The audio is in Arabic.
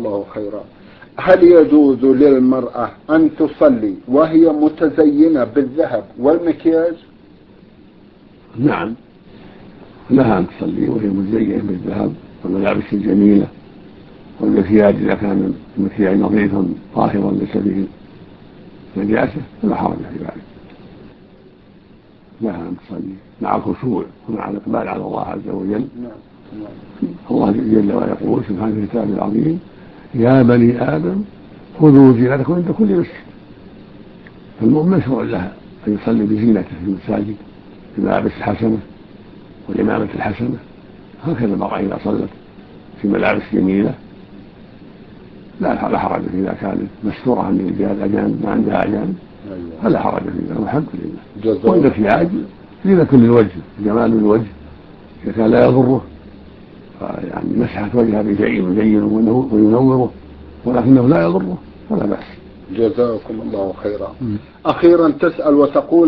الله خيرا. هل يجوز للمرأة أن تصلي وهي متزينة بالذهب والمكياج؟ نعم، لها أن تصلي وهي متزينة بالذهب والملابس الجميلة والمكياج إذا كان المكياج نظيفا طاهرا ليس به نجاسة فلا حرج في ذلك. لها أن تصلي مع الخشوع ومع الإقبال على الله عز وجل. الله جل وعلا يقول سبحانه في كتابه العظيم: يا بني آدم خذوا زينتكم عند كل مسجد. فالمؤمن مشروع لها أن يصلي بزينته في المساجد بملابس الحسنة والإمامة الحسنة. هكذا المرأة إذا صلت في ملابس جميلة لا حرج فيه إذا كانت مستورة عن الرجال أجانب ما عندها أجانب فلا حرج فيه، والحمد لله. والمكياج زينة للوجه، جمال الوجه إذا كان لا يضره، يعني مسحت وجهها بشيء يزينه وينوره ولكنه لا يضره فلا بأس. جزاكم الله خيرا. أخيرا تسأل وتقول: